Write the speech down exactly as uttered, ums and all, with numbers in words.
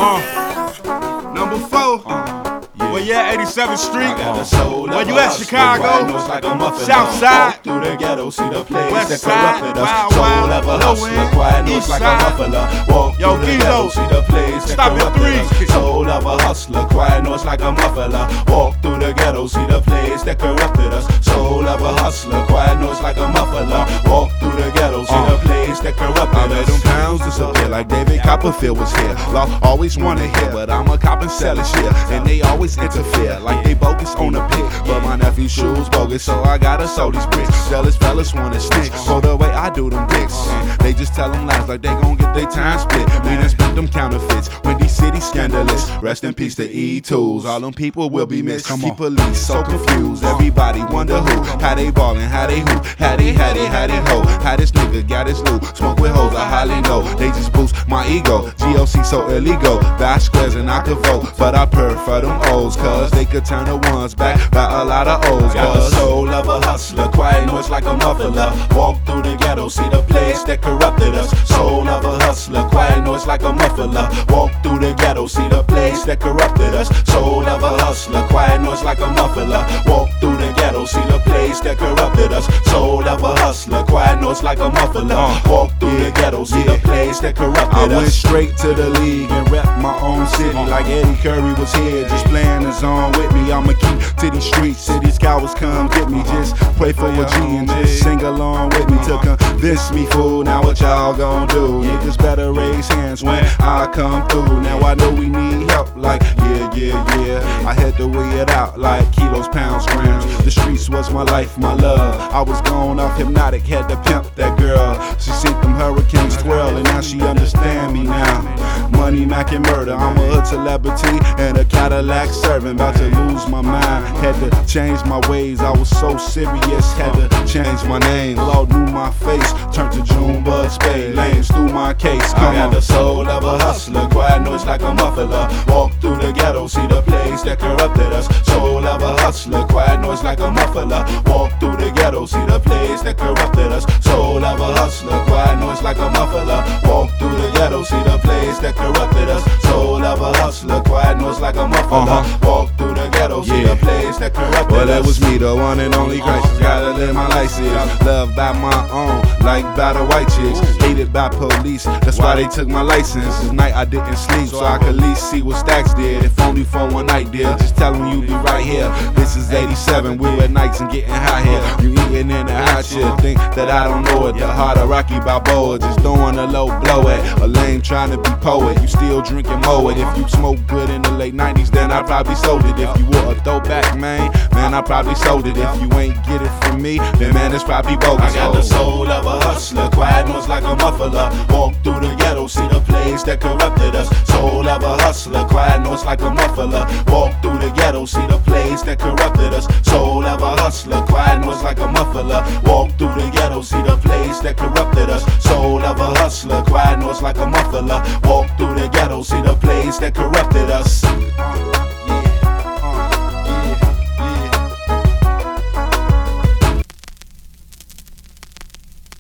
Uh, number four. Uh, yeah. Where you at, eighty-seventh Street? Where you at, Chicago? Southside, through the ghetto, see the place West that Side, corrupted us. Wild Soul Wild, of a Low hustler, End, quiet noise East like a Side. muffler. Walk Yo, through the ghetto, Gizo, see the place that stop at corrupted three. us. Soul of a hustler, quiet noise like a muffler. Walk through the ghetto, see the place that corrupted us. Soul of a hustler, quiet noise like a muffler. Walk through the ghetto, see the place that corrupted I made us. them pounds disappear like David Copperfield was here. Law always wanna hear, but I'm a cop and sell it shit. And they always interfere like they bogus on a pick. But my nephew's shoes bogus, so I gotta sold these bricks. Jealous fellas wanna snitch, so the way I do them dicks. They just tell them lies like they gon' get their time split. We done spent them counterfeits, Windy City scandalous. Rest in peace to E-Tools, all them people will be missed. Keep police so confused, everybody wonder who. How they ballin', how they hoop, how they, how they, how they ho. How this nigga got his loot, smoke with hoes, I highly know. They just boost my ego, G O C so illegal. Bash squares and I could vote, but I prefer them O's, cause they could turn the ones back by a lot of O's. Got the soul of a hustler, quiet noise like a muffler. Walk through the ghetto, see the place that corrupted us. Soul of a hustler, quiet noise like a muffler. Walk through the ghetto, see the place that corrupted us. Soul of a hustler, quiet noise like a muffler. Walk through the ghetto, see the place that corrupted us. Soul of a hustler, quiet noise like a muffler. Walk through the ghetto, see the place that corrupted I us. went straight to the league and rep my own city like Eddie Curry was here, just playing the zone with me. I'ma keep to these streets, cities cowards come get me. Just pray for a G and just sing along with me to convince me, fool. Now what y'all gon' do? Niggas better raise hands when I come through. Now I know we need help, like yeah, yeah, yeah. I had to weigh it out like kilos, pounds, grams. The streets was my life, my love. I was gone off hypnotic, had to pimp that girl. She seen them hurricanes twirl, and now she understand me now. Money, Mac, and murder. I'm a hood celebrity and a Cadillac servant. About to lose my mind. Had to change my ways. I was so serious. Had to change my name. Lord knew my face. Turned to Junebug Spade. Lanes through my case. Come I got on. the soul of a hustler, quiet noise like a muffler. Walk through the ghetto, see the place that corrupted us. Soul of a hustler, quiet noise like a muffler. Walk through the ghetto, see the place that corrupted us. Soul of a hustler, quiet noise like a muffler. Walk through the ghetto, see the place that corrupted us. Soul of a hustler, quiet noise like a muffler. Uh-huh. Walk through the ghetto, see Yeah. the place that corrupted Well, that us. was me, the one and only Christ. Gotta live my life is loved by my own, like by the white chicks. Hated by police, that's why they took my license. This night I didn't sleep, so I could at least see what Stacks did. If only for one night, dear. Just tell them you be right here. This is eighty-seven, we at nights and getting high here. You eating in the hot shit, think that I don't know it. The heart of Rocky Balboa, just throwing a low blow at a lame trying to be poet. You still drinking Moet. If you smoke good in the late nineties, then I probably sold it. If you were a throwback, man, man, I probably sold it. If you ain't get it from me, then man, it's probably bogus. I got the soul of a hustler, quiet noise like a muffler. Walk through the ghetto, see the place that corrupted us. Soul of a hustler, quiet noise like a muffler. Walk through the ghetto, see the place that corrupted us. Soul of a hustler, quiet noise like a muffler. Walk through the ghetto, see the place that corrupted us. Soul of a hustler, quiet noise like a muffler. Walk through the ghetto, see the place that corrupted us.